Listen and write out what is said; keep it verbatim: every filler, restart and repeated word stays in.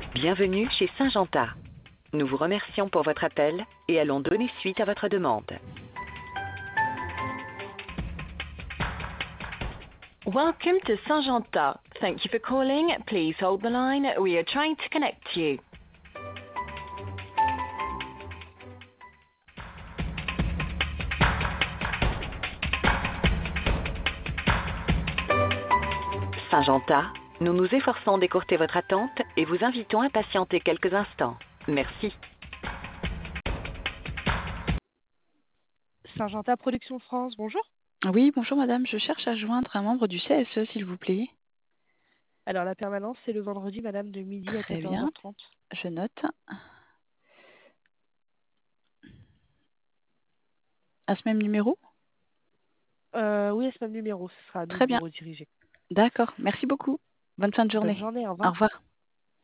Bienvenue chez Syngenta. Nous vous remercions pour votre appel et allons donner suite à votre demande. Welcome to Syngenta. Thank you for calling. Please hold the line. We are trying to connect you. Syngenta, nous nous efforçons d'écourter votre attente et vous invitons à patienter quelques instants. Merci. Syngenta Production France, bonjour. Oui, bonjour madame, je cherche à joindre un membre du C S E, s'il vous plaît. Alors la permanence, c'est le vendredi, madame, de midi à Très quatorze bien, heures trente. je note. À ce même numéro? Euh, oui, à ce même numéro, ce sera à nous Très de vous bien, rediriger. d'accord, merci beaucoup. Bonne fin de Bonne journée. journée, au Au revoir. revoir.